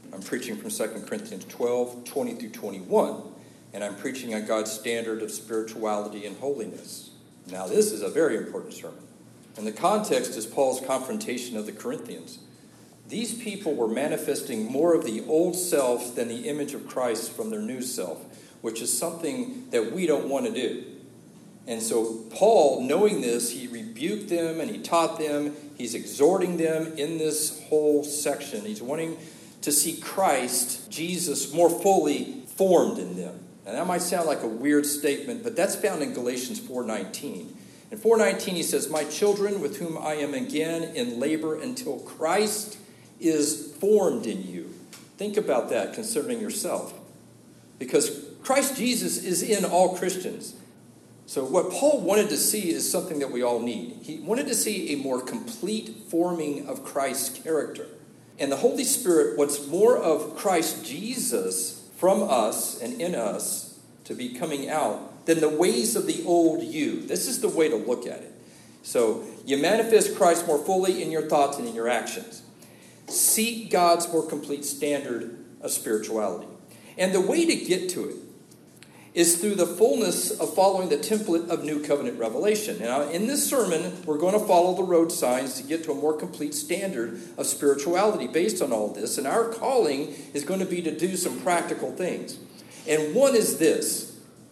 I'm preaching from 2 Corinthians 12, 20 through 21, and I'm preaching on God's standard of spirituality and holiness. Now, this is a very important sermon, and the context is Paul's confrontation of the Corinthians. These people were manifesting more of the old self than the image of Christ from their new self, which is something that we don't want to do. And so Paul, knowing this, he rebuked them and he taught them. He's exhorting them in this whole section. He's wanting to see Christ, Jesus, more fully formed in them. And that might sound like a weird statement, but that's found in Galatians 4:19. In 4:19 he says, "My children, with whom I am again in labor until Christ is formed in you." Think about that concerning yourself. Because Christ Jesus is in all Christians. So what Paul wanted to see is something that we all need. He wanted to see a more complete forming of Christ's character. And the Holy Spirit wants more of Christ Jesus from us and in us to be coming out than the ways of the old you. This is the way to look at it. So you manifest Christ more fully in your thoughts and in your actions. Seek God's more complete standard of spirituality. And the way to get to it is through the fullness of following the template of New Covenant revelation. Now, in this sermon, we're going to follow the road signs to get to a more complete standard of spirituality based on all this. And our calling is going to be to do some practical things. And one is this: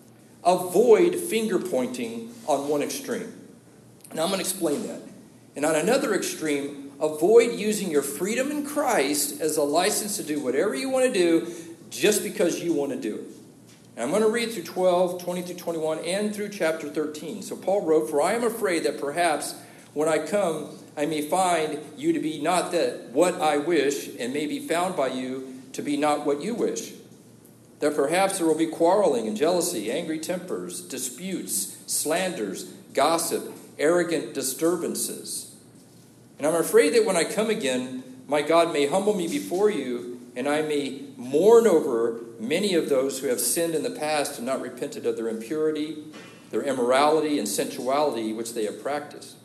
avoid finger pointing on one extreme. Now, I'm going to explain that. And on another extreme, avoid using your freedom in Christ as a license to do whatever you want to do just because you want to do it. And I'm going to read through 12, 20 through 21, and through chapter 13. So Paul wrote, "For I am afraid that perhaps when I come, I may find you to be not that what I wish, and may be found by you to be not what you wish. That perhaps there will be quarreling and jealousy, angry tempers, disputes, slanders, gossip, arrogant disturbances. And I'm afraid that when I come again, my God may humble me before you, and I may mourn over many of those who have sinned in the past and not repented of their impurity, their immorality, and sensuality which they have practiced."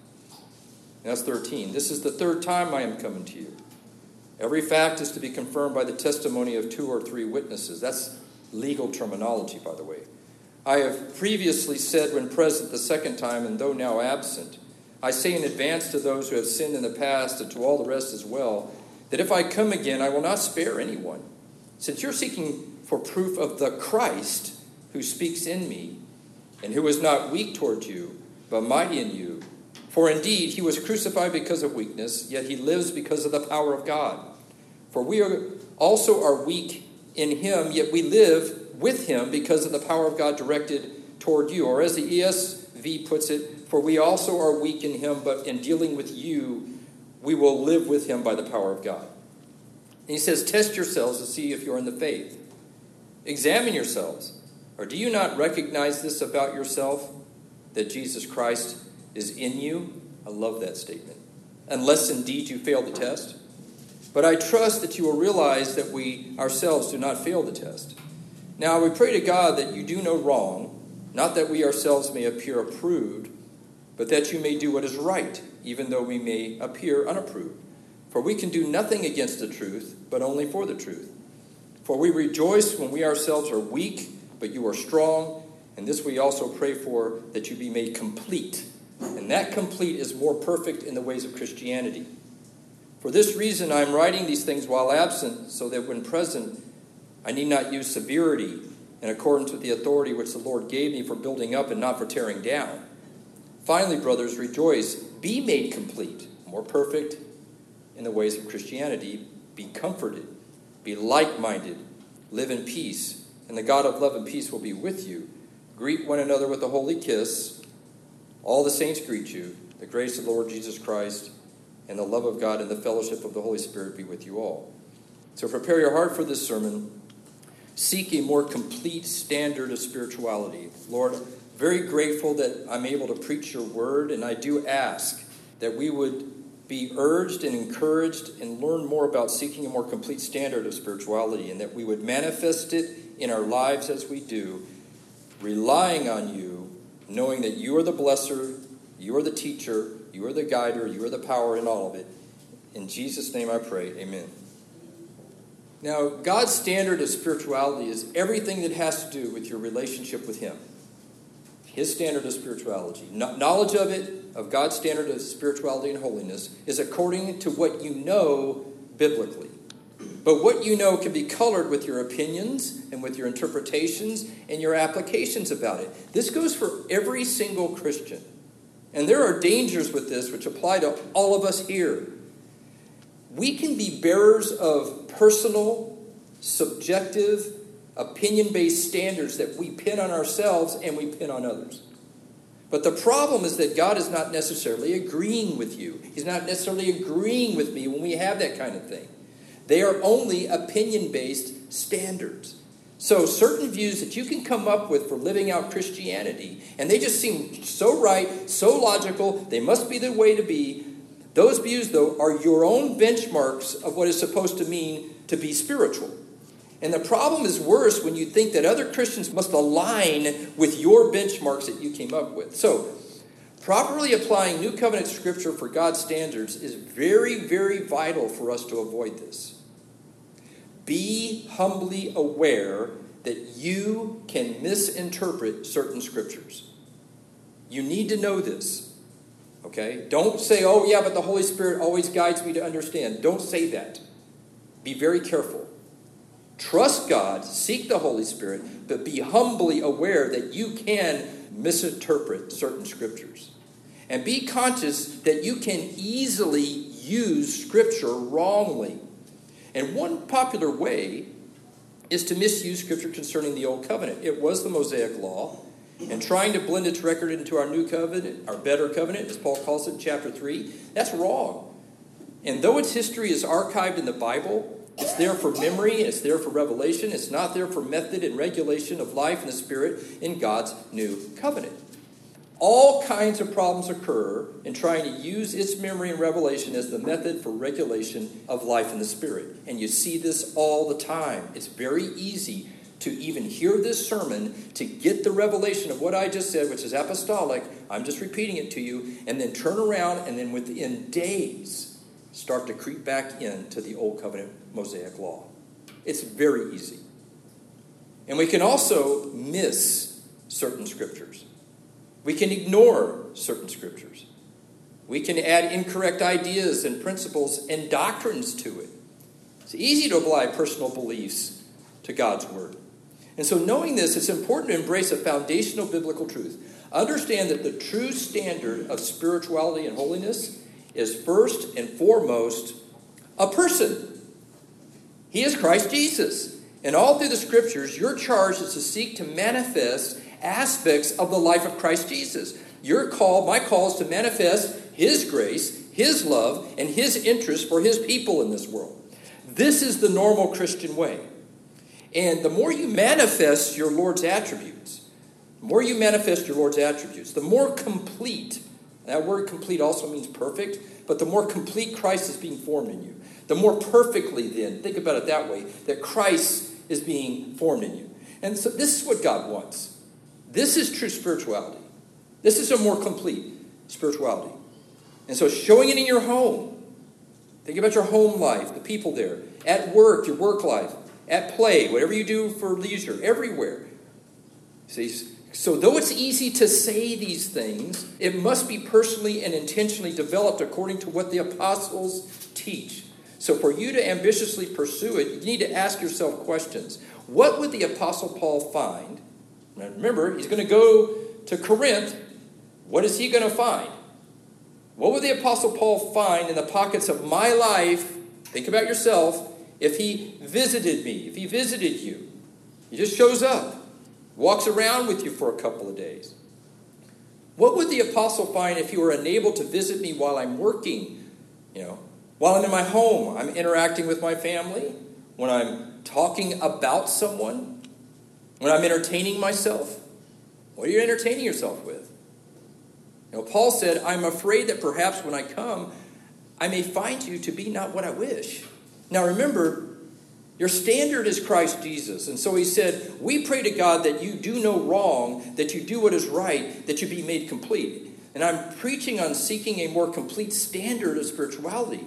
And that's 13. "This is the third time I am coming to you. Every fact is to be confirmed by the testimony of 2 or 3 witnesses." That's legal terminology, by the way. "I have previously said when present the second time, and though now absent, I say in advance to those who have sinned in the past and to all the rest as well, that if I come again, I will not spare anyone. Since you're seeking for proof of the Christ who speaks in me, and who is not weak toward you, but mighty in you. For indeed, he was crucified because of weakness, yet he lives because of the power of God. For we also are weak in him, yet we live with him because of the power of God directed toward you." Or as the ESV puts it, "For we also are weak in him, but in dealing with you, we will live with him by the power of God." And he says, "Test yourselves to see if you're in the faith. Examine yourselves. Or do you not recognize this about yourself, that Jesus Christ is in you?" I love that statement. "Unless indeed you fail the test. But I trust that you will realize that we ourselves do not fail the test. Now we pray to God that you do no wrong, not that we ourselves may appear approved, but that you may do what is right, even though we may appear unapproved. For we can do nothing against the truth, but only for the truth. For we rejoice when we ourselves are weak, but you are strong, and this we also pray for, that you be made complete." And that complete is more perfect in the ways of Christianity. "For this reason I am writing these things while absent, so that when present I need not use severity in accordance with the authority which the Lord gave me for building up and not for tearing down. Finally, brothers, rejoice, be made complete," more perfect in the ways of Christianity. "Be comforted, be like-minded, live in peace, and the God of love and peace will be with you. Greet one another with a holy kiss. All the saints greet you. The grace of the Lord Jesus Christ and the love of God and the fellowship of the Holy Spirit be with you all." So prepare your heart for this sermon. Seek a more complete standard of spirituality. Lord, very grateful that I'm able to preach your word, and I do ask that we would be urged and encouraged and learn more about seeking a more complete standard of spirituality, and that we would manifest it in our lives as we do, relying on you, knowing that you are the blesser, you are the teacher, you are the guider, you are the power in all of it. In Jesus' name I pray, amen. Now, God's standard of spirituality is everything that has to do with your relationship with Him. His standard of spirituality. Knowledge of it, of God's standard of spirituality and holiness, is according to what you know biblically. But what you know can be colored with your opinions and with your interpretations and your applications about it. This goes for every single Christian. And there are dangers with this which apply to all of us here. We can be bearers of personal, subjective, opinion-based standards that we pin on ourselves and we pin on others. But the problem is that God is not necessarily agreeing with you. He's not necessarily agreeing with me when we have that kind of thing. They are only opinion-based standards. So certain views that you can come up with for living out Christianity, and they just seem so right, so logical, they must be the way to be. Those views, though, are your own benchmarks of what is supposed to mean to be spiritual. And the problem is worse when you think that other Christians must align with your benchmarks that you came up with. So, properly applying New Covenant Scripture for God's standards is very, very vital for us to avoid this. Be humbly aware that you can misinterpret certain Scriptures. You need to know this. Okay? Don't say, oh yeah, but the Holy Spirit always guides me to understand. Don't say that. Be very careful. Trust God, seek the Holy Spirit, but be humbly aware that you can misinterpret certain Scriptures. And be conscious that you can easily use Scripture wrongly. And one popular way is to misuse Scripture concerning the Old Covenant. It was the Mosaic Law. And trying to blend its record into our new covenant, our better covenant, as Paul calls it in chapter 3, that's wrong. And though its history is archived in the Bible, it's there for memory, and it's there for revelation. It's not there for method and regulation of life in the Spirit in God's new covenant. All kinds of problems occur in trying to use its memory and revelation as the method for regulation of life in the Spirit. And you see this all the time. It's very easy to even hear this sermon, to get the revelation of what I just said, which is apostolic. I'm just repeating it to you. And then turn around and then within days start to creep back into the Old Covenant Mosaic Law. It's very easy. And we can also miss certain Scriptures. We can ignore certain Scriptures. We can add incorrect ideas and principles and doctrines to it. It's easy to apply personal beliefs to God's Word. And so knowing this, it's important to embrace a foundational biblical truth. Understand that the true standard of spirituality and holiness is first and foremost a person. He is Christ Jesus. And all through the Scriptures, your charge is to seek to manifest aspects of the life of Christ Jesus. My call is to manifest His grace, His love, and His interest for His people in this world. This is the normal Christian way. And the more you manifest your Lord's attributes, the more complete, that word complete also means perfect, but the more complete Christ is being formed in you. The more perfectly then, think about it that way, that Christ is being formed in you. And so this is what God wants. This is true spirituality. This is a more complete spirituality. And so showing it in your home. Think about your home life, the people there. At work, your work life. At play, whatever you do for leisure, everywhere. See, so though it's easy to say these things, it must be personally and intentionally developed according to what the apostles teach. So for you to ambitiously pursue it, you need to ask yourself questions. What would the Apostle Paul find? Now remember, he's going to go to Corinth. What is he going to find? What would the Apostle Paul find in the pockets of my life? Think about yourself. If he visited me, if he visited you, he just shows up, walks around with you for a couple of days. What would the apostle find if he were unable to visit me while I'm working? While I'm in my home, I'm interacting with my family, when I'm talking about someone, when I'm entertaining myself. What are you entertaining yourself with? Paul said, I'm afraid that perhaps when I come, I may find you to be not what I wish. Now remember, your standard is Christ Jesus. And so he said, we pray to God that you do no wrong, that you do what is right, that you be made complete. And I'm preaching on seeking a more complete standard of spirituality.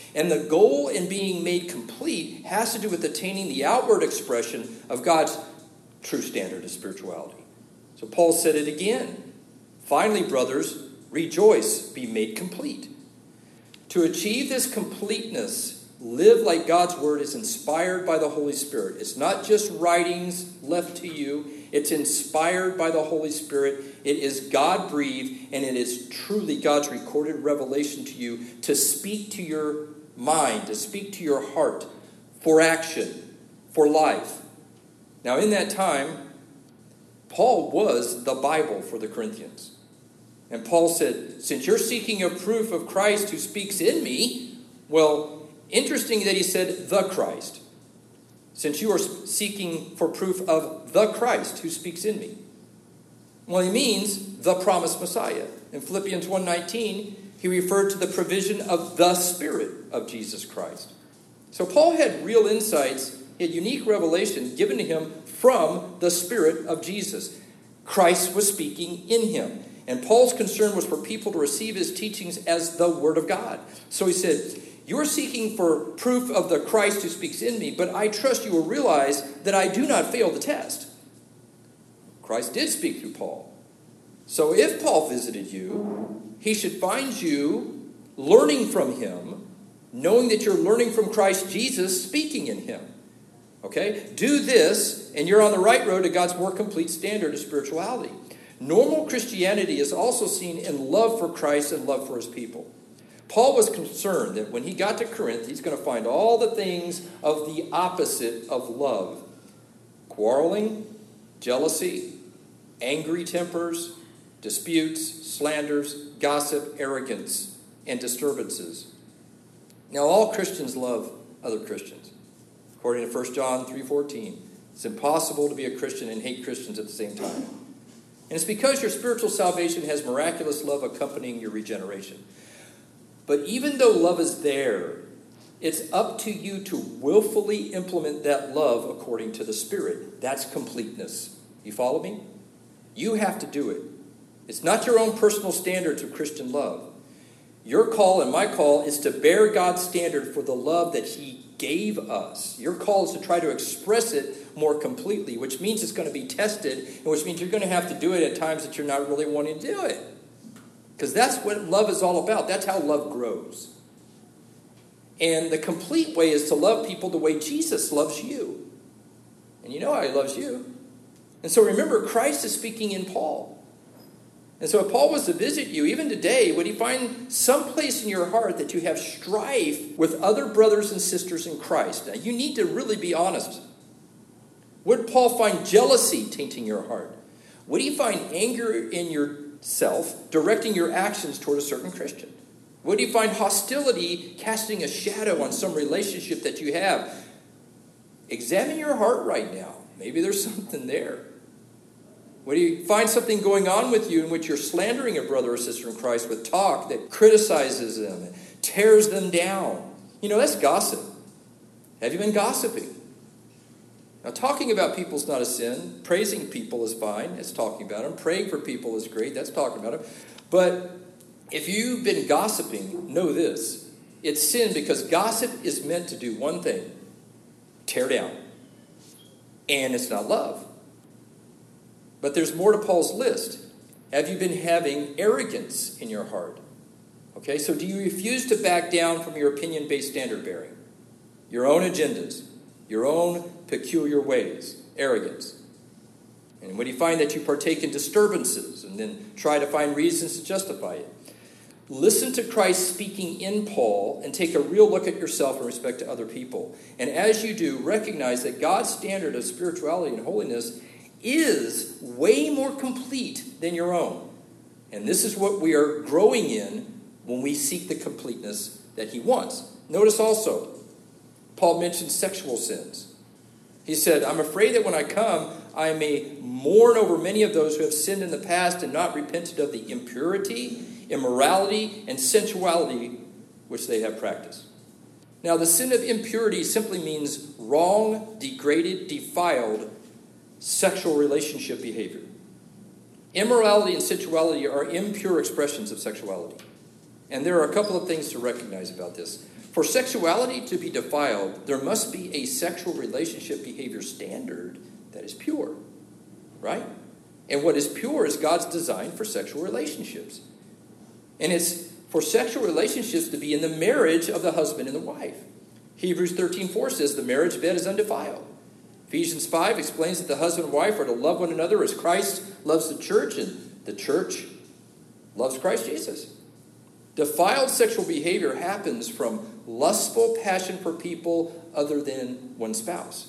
And the goal in being made complete has to do with attaining the outward expression of God's true standard of spirituality. So Paul said it again. Finally, brothers, rejoice, be made complete. To achieve this completeness, live like God's word is inspired by the Holy Spirit. It's not just writings left to you. It's inspired by the Holy Spirit. It is God-breathed, and it is truly God's recorded revelation to you to speak to your mind, to speak to your heart for action, for life. Now, in that time, Paul was the Bible for the Corinthians. And Paul said, since you're seeking a proof of Christ who speaks in me, well, interesting that he said the Christ. Since you are seeking for proof of the Christ who speaks in me. Well, he means the promised Messiah. In Philippians 1:19, he referred to the provision of the Spirit of Jesus Christ. So Paul had real insights, he had unique revelation given to him from the Spirit of Jesus. Christ was speaking in him. And Paul's concern was for people to receive his teachings as the Word of God. So he said, you're seeking for proof of the Christ who speaks in me, but I trust you will realize that I do not fail the test. Christ did speak through Paul. So if Paul visited you, he should find you learning from him, knowing that you're learning from Christ Jesus speaking in him. Okay? Do this, and you're on the right road to God's more complete standard of spirituality. Normal Christianity is also seen in love for Christ and love for his people. Paul was concerned that when he got to Corinth, he's going to find all the things of the opposite of love. Quarreling, jealousy, angry tempers, disputes, slanders, gossip, arrogance, and disturbances. Now, all Christians love other Christians. According to 1 John 3:14, it's impossible to be a Christian and hate Christians at the same time. And it's because your spiritual salvation has miraculous love accompanying your regeneration. But even though love is there, it's up to you to willfully implement that love according to the Spirit. That's completeness. You follow me? You have to do it. It's not your own personal standards of Christian love. Your call and my call is to bear God's standard for the love that he gave us. Your call is to try to express it more completely, which means it's going to be tested, and which means you're going to have to do it at times that you're not really wanting to do it. Because that's what love is all about. That's how love grows. And the complete way is to love people the way Jesus loves you. And you know how he loves you. And so remember, Christ is speaking in Paul. And so if Paul was to visit you, even today, would he find some place in your heart that you have strife with other brothers and sisters in Christ? Now, you need to really be honest. Would Paul find jealousy tainting your heart? Would he find anger in yourself directing your actions toward a certain Christian? Would he find hostility casting a shadow on some relationship that you have? Examine your heart right now. Maybe there's something there. Would you find something going on with you in which you're slandering a brother or sister in Christ with talk that criticizes them and tears them down? You know, that's gossip. Have you been gossiping? Now, talking about people is not a sin. Praising people is fine. That's talking about them. Praying for people is great. That's talking about them. But if you've been gossiping, know this. It's sin because gossip is meant to do one thing. Tear down. And it's not love. But there's more to Paul's list. Have you been having arrogance in your heart? Okay, so do you refuse to back down from your opinion-based standard bearing? Your own agendas, your own peculiar ways, arrogance. And when you find that you partake in disturbances and then try to find reasons to justify it, listen to Christ speaking in Paul and take a real look at yourself in respect to other people. And as you do, recognize that God's standard of spirituality and holiness is way more complete than your own. And this is what we are growing in when we seek the completeness that he wants. Notice also, Paul mentions sexual sins. He said, I'm afraid that when I come, I may mourn over many of those who have sinned in the past and not repented of the impurity, immorality, and sensuality which they have practiced. Now, the sin of impurity simply means wrong, degraded, defiled sexual relationship behavior. Immorality and sensuality are impure expressions of sexuality. And there are a couple of things to recognize about this. For sexuality to be defiled, there must be a sexual relationship behavior standard that is pure, right? And what is pure is God's design for sexual relationships. And it's for sexual relationships to be in the marriage of the husband and the wife. Hebrews 13:4 says the marriage bed is undefiled. Ephesians 5 explains that the husband and wife are to love one another as Christ loves the church, and the church loves Christ Jesus. Defiled sexual behavior happens from lustful passion for people other than one spouse.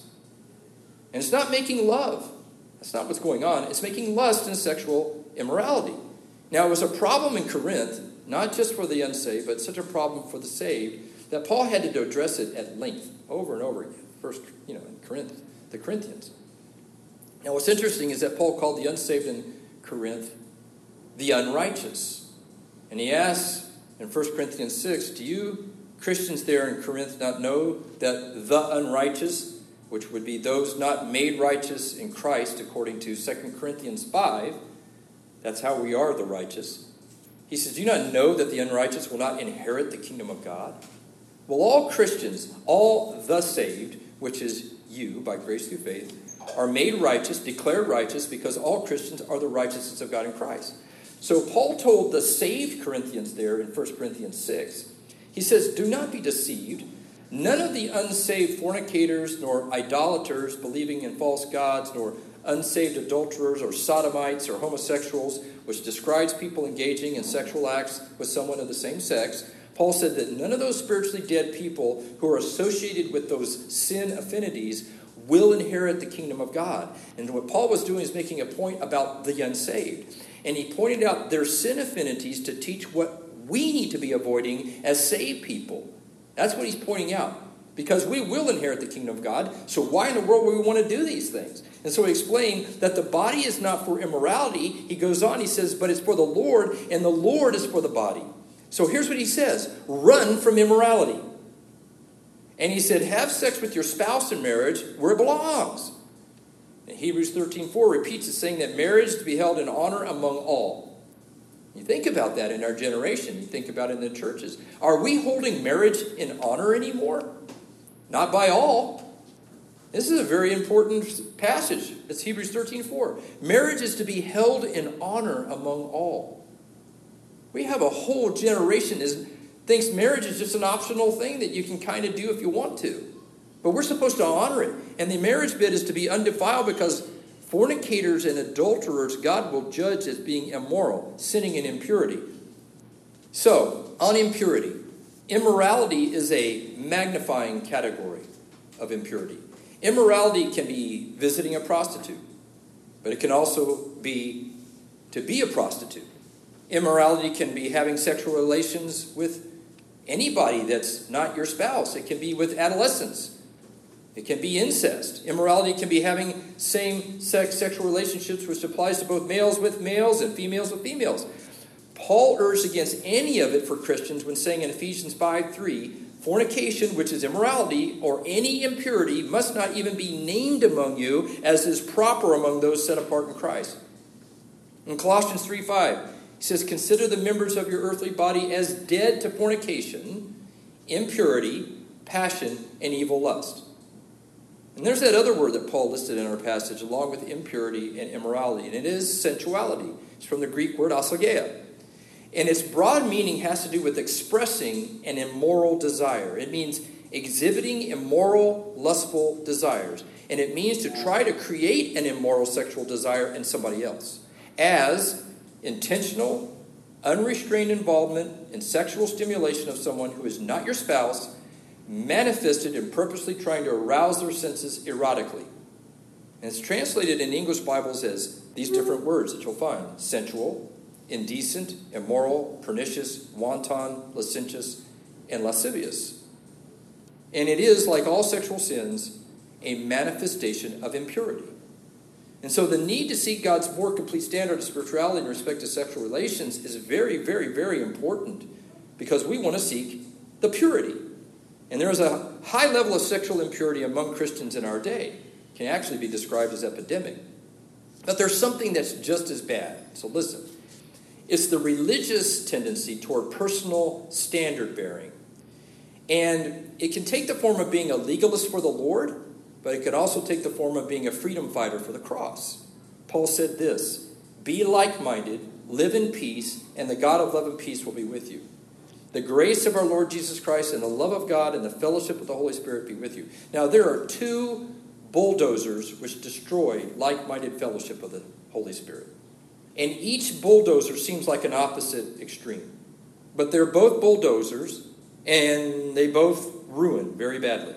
And it's not making love. That's not what's going on. It's making lust and sexual immorality. Now, it was a problem in Corinth, not just for the unsaved, but such a problem for the saved, that Paul had to address it at length, over and over again. First, in Corinth, the Corinthians. Now, what's interesting is that Paul called the unsaved in Corinth the unrighteous. And he asks in 1 Corinthians 6, do you Christians there in Corinth not know that the unrighteous, which would be those not made righteous in Christ according to 2 Corinthians 5, that's how we are the righteous. He says, do you not know that the unrighteous will not inherit the kingdom of God? Well, all Christians, all the saved, which is you by grace through faith, are made righteous, declared righteous, because all Christians are the righteousness of God in Christ. So Paul told the saved Corinthians there in 1 Corinthians 6, he says, do not be deceived. None of the unsaved fornicators, nor idolaters believing in false gods, nor unsaved adulterers or sodomites or homosexuals, which describes people engaging in sexual acts with someone of the same sex. Paul said that none of those spiritually dead people who are associated with those sin affinities will inherit the kingdom of God. And what Paul was doing is making a point about the unsaved. And he pointed out their sin affinities to teach what we need to be avoiding as saved people. That's what he's pointing out. Because we will inherit the kingdom of God. So why in the world would we want to do these things? And so he explained that the body is not for immorality. He goes on, he says, but it's for the Lord, and the Lord is for the body. So here's what he says. Run from immorality. And he said, have sex with your spouse in marriage where it belongs. And Hebrews 13:4 repeats it, saying that marriage is to be held in honor among all. You think about that in our generation. You think about it in the churches. Are we holding marriage in honor anymore? Not by all. This is a very important passage. It's Hebrews 13:4. Marriage is to be held in honor among all. We have a whole generation that thinks marriage is just an optional thing that you can kind of do if you want to. But we're supposed to honor it. And the marriage bed is to be undefiled because fornicators and adulterers God will judge as being immoral, sinning in impurity. So, on impurity. Immorality is a magnifying category of impurity. Immorality can be visiting a prostitute, but it can also be to be a prostitute. Immorality can be having sexual relations with anybody that's not your spouse. It can be with adolescents. It can be incest. Immorality can be having same-sex sexual relationships, which applies to both males with males and females with females. Paul urged against any of it for Christians when saying in Ephesians 5:3, fornication, which is immorality, or any impurity, must not even be named among you, as is proper among those set apart in Christ. In Colossians 3:5, he says, consider the members of your earthly body as dead to fornication, impurity, passion, and evil lust. And there's that other word that Paul listed in our passage, along with impurity and immorality, and it is sensuality. It's from the Greek word asageia. And its broad meaning has to do with expressing an immoral desire. It means exhibiting immoral, lustful desires. And it means to try to create an immoral sexual desire in somebody else. As intentional, unrestrained involvement in sexual stimulation of someone who is not your spouse, manifested in purposely trying to arouse their senses erotically. And it's translated in English Bibles as these different words that you'll find. Sensual, indecent, immoral, pernicious, wanton, licentious, and lascivious. And it is, like all sexual sins, a manifestation of impurity. And so the need to seek God's more complete standard of spirituality in respect to sexual relations is very, very, very important because we want to seek the purity. And there is a high level of sexual impurity among Christians in our day. It can actually be described as epidemic. But there's something that's just as bad. So listen. It's the religious tendency toward personal standard bearing And it can take the form of being a legalist for the Lord, but it could also take the form of being a freedom fighter for the cross. Paul said this, "Be like-minded, live in peace, and the God of love and peace will be with you. The grace of our Lord Jesus Christ and the love of God and the fellowship of the Holy Spirit be with you." Now, there are two bulldozers which destroy like-minded fellowship of the Holy Spirit. And each bulldozer seems like an opposite extreme. But they're both bulldozers, and they both ruin very badly.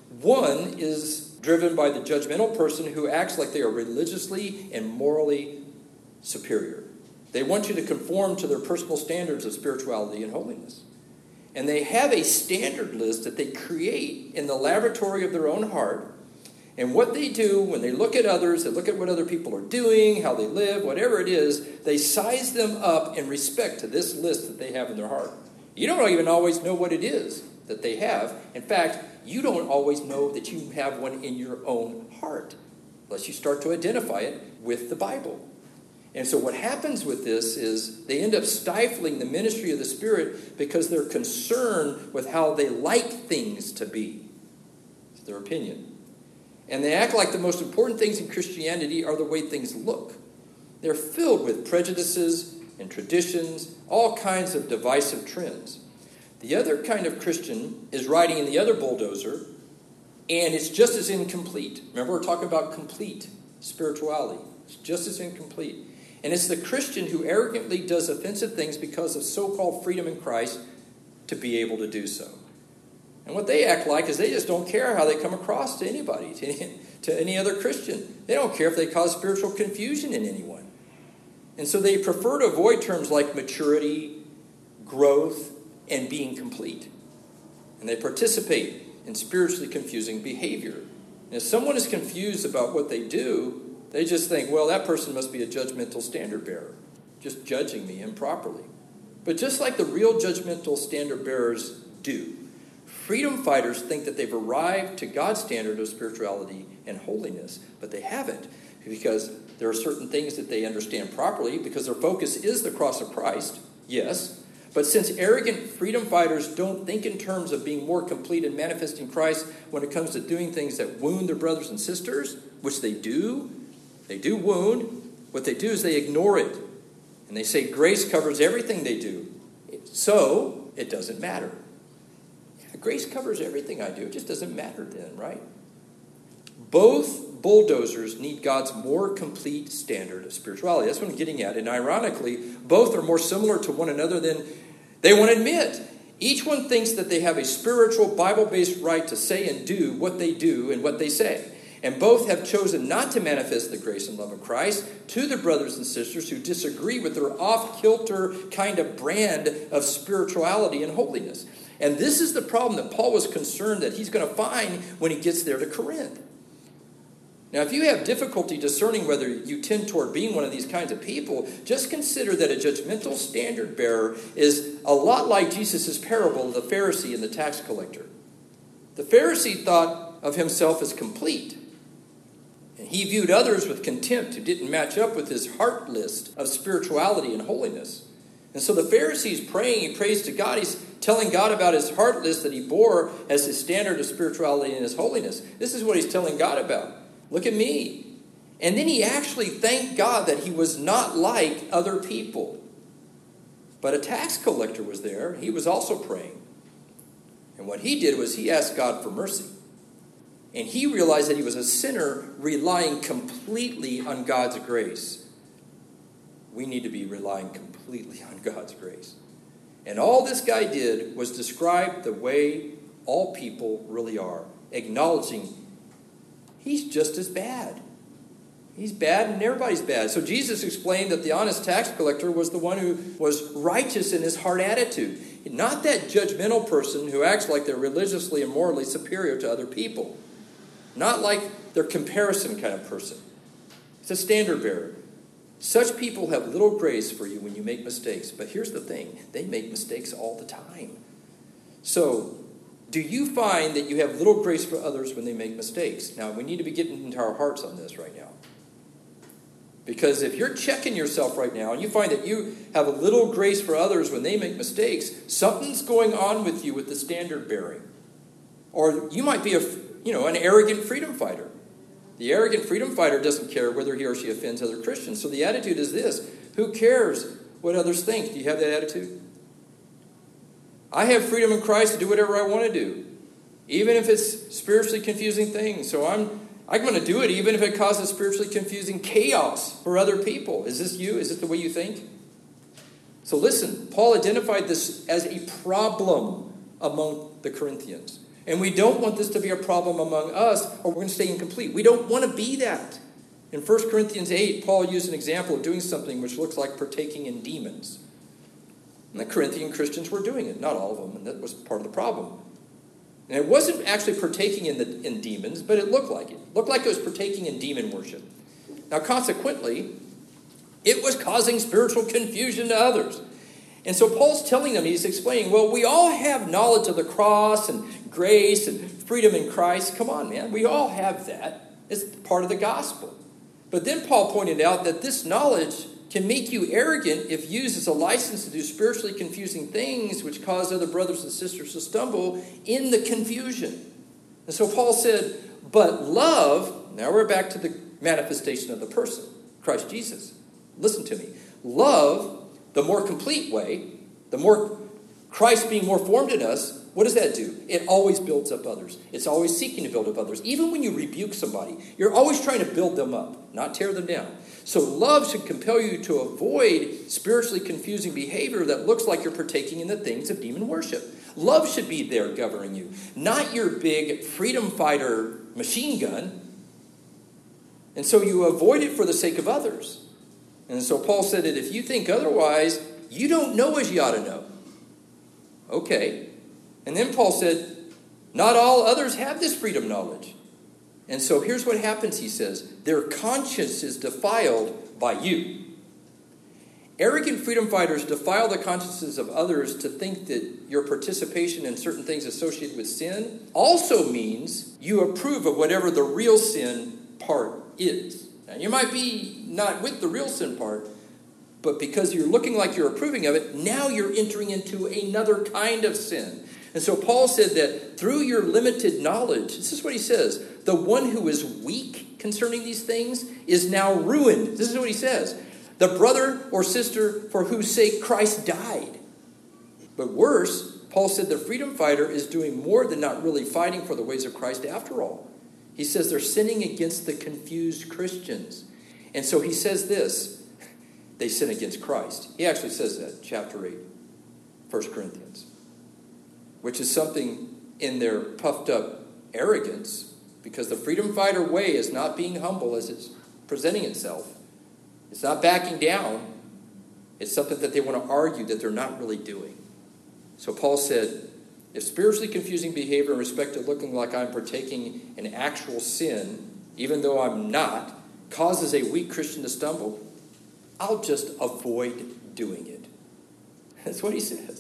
One is driven by the judgmental person who acts like they are religiously and morally superior. They want you to conform to their personal standards of spirituality and holiness. And they have a standard list that they create in the laboratory of their own heart. And what they do when they look at others, they look at what other people are doing, how they live, whatever it is, they size them up in respect to this list that they have in their heart. You don't even always know what it is that they have. In fact, you don't always know that you have one in your own heart, unless you start to identify it with the Bible. And so what happens with this is they end up stifling the ministry of the Spirit because they're concerned with how they like things to be. It's their opinion. And they act like the most important things in Christianity are the way things look. They're filled with prejudices and traditions, all kinds of divisive trends. The other kind of Christian is riding in the other bulldozer, and it's just as incomplete. Remember, we're talking about complete spirituality. It's just as incomplete. And it's the Christian who arrogantly does offensive things because of so-called freedom in Christ to be able to do so. And what they act like is they just don't care how they come across to anybody, to any other Christian. They don't care if they cause spiritual confusion in anyone. And so they prefer to avoid terms like maturity, growth, and being complete. And they participate in spiritually confusing behavior. And if someone is confused about what they do, they just think, well, that person must be a judgmental standard bearer, just judging me improperly. But just like the real judgmental standard bearers do, freedom fighters think that they've arrived to God's standard of spirituality and holiness, but they haven't, because there are certain things that they understand properly because their focus is the cross of Christ, yes. But since arrogant freedom fighters don't think in terms of being more complete and manifesting Christ when it comes to doing things that wound their brothers and sisters, which they do wound, what they do is they ignore it. And they say grace covers everything they do. So it doesn't matter. Grace covers everything I do. It just doesn't matter then, right? Both bulldozers need God's more complete standard of spirituality. That's what I'm getting at. And ironically, both are more similar to one another than they want to admit. Each one thinks that they have a spiritual, Bible-based right to say and do what they do and what they say. And both have chosen not to manifest the grace and love of Christ to their brothers and sisters who disagree with their off-kilter kind of brand of spirituality and holiness. And this is the problem that Paul was concerned that he's going to find when he gets there to Corinth. Now, if you have difficulty discerning whether you tend toward being one of these kinds of people, just consider that a judgmental standard bearer is a lot like Jesus' parable of the Pharisee and the tax collector. The Pharisee thought of himself as complete. And he viewed others with contempt who didn't match up with his heart list of spirituality and holiness. And so the Pharisee is praying, he prays to God, he's telling God about his heart list that he bore as his standard of spirituality and his holiness. This is what he's telling God about. Look at me. And then he actually thanked God that he was not like other people. But a tax collector was there. He was also praying. And what he did was he asked God for mercy. And he realized that he was a sinner relying completely on God's grace. We need to be relying completely on God's grace. And all this guy did was describe the way all people really are, acknowledging he's just as bad. He's bad and everybody's bad. So Jesus explained that the honest tax collector was the one who was righteous in his heart attitude. Not that judgmental person who acts like they're religiously and morally superior to other people. Not like their comparison kind of person. It's a standard bearer. Such people have little grace for you when you make mistakes. But here's the thing. They make mistakes all the time. So, do you find that you have little grace for others when they make mistakes? Now, we need to be getting into our hearts on this right now. Because if you're checking yourself right now and you find that you have a little grace for others when they make mistakes, something's going on with you with the standard bearing. Or you might be an arrogant freedom fighter. The arrogant freedom fighter doesn't care whether he or she offends other Christians. So the attitude is this: who cares what others think? Do you have that attitude? I have freedom in Christ to do whatever I want to do, even if it's spiritually confusing things. So I'm going to do it even if it causes spiritually confusing chaos for other people. Is this you? Is this the way you think? So listen, Paul identified this as a problem among the Corinthians. And we don't want this to be a problem among us, or we're going to stay incomplete. We don't want to be that. In 1 Corinthians 8, Paul used an example of doing something which looks like partaking in demons. And the Corinthian Christians were doing it, not all of them, and that was part of the problem. And it wasn't actually partaking in demons, but it looked like it. It looked like it was partaking in demon worship. Now, consequently, it was causing spiritual confusion to others. And so Paul's telling them, he's explaining, well, we all have knowledge of the cross and grace and freedom in Christ. Come on, man. We all have that. It's part of the gospel. But then Paul pointed out that this knowledge can make you arrogant if used as a license to do spiritually confusing things which cause other brothers and sisters to stumble in the confusion. And so Paul said, but love, now we're back to the manifestation of the person, Christ Jesus. Listen to me. Love, the more complete way, the more Christ being more formed in us, what does that do? It always builds up others. It's always seeking to build up others. Even when you rebuke somebody, you're always trying to build them up, not tear them down. So love should compel you to avoid spiritually confusing behavior that looks like you're partaking in the things of demon worship. Love should be there governing you, not your big freedom fighter machine gun. And so you avoid it for the sake of others. And so Paul said that if you think otherwise, you don't know as you ought to know. Okay. And then Paul said, not all others have this freedom knowledge. And so here's what happens, he says. Their conscience is defiled by you. Arrogant freedom fighters defile the consciences of others to think that your participation in certain things associated with sin also means you approve of whatever the real sin part is. Now, you might be not with the real sin part, but because you're looking like you're approving of it, now you're entering into another kind of sin. And so Paul said that through your limited knowledge, this is what he says, the one who is weak concerning these things is now ruined. This is what he says. The brother or sister for whose sake Christ died. But worse, Paul said the freedom fighter is doing more than not really fighting for the ways of Christ after all. He says they're sinning against the confused Christians. And so he says this, they sin against Christ. He actually says that, chapter 8, 1 Corinthians. Which is something in their puffed up arrogance, because the freedom fighter way is not being humble as it's presenting itself. It's not backing down. It's something that they want to argue that they're not really doing. So Paul said, if spiritually confusing behavior in respect to looking like I'm partaking in actual sin, even though I'm not, causes a weak Christian to stumble, I'll just avoid doing it. That's what he says.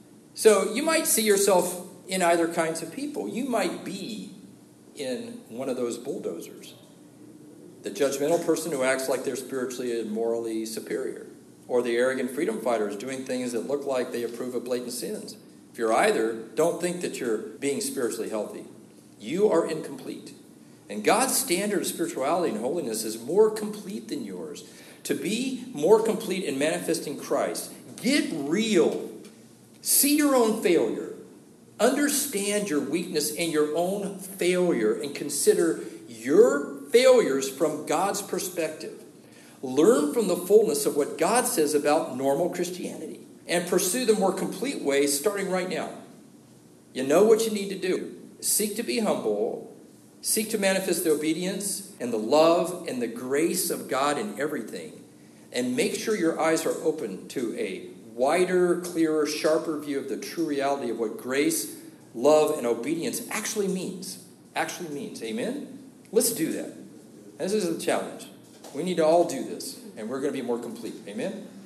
So you might see yourself in either kinds of people. You might be in one of those bulldozers. The judgmental person who acts like they're spiritually and morally superior. Or the arrogant freedom fighters doing things that look like they approve of blatant sins. If you're either, don't think that you're being spiritually healthy. You are incomplete. And God's standard of spirituality and holiness is more complete than yours. To be more complete in manifesting Christ, get real. See your own failure. Understand your weakness and your own failure and consider your failures from God's perspective. Learn from the fullness of what God says about normal Christianity and pursue the more complete way starting right now. You know what you need to do. Seek to be humble. Seek to manifest the obedience and the love and the grace of God in everything. And make sure your eyes are open to a wider, clearer, sharper view of the true reality of what grace, love, and obedience actually means. Actually means. Amen? Let's do that. This is the challenge. We need to all do this, and we're going to be more complete. Amen?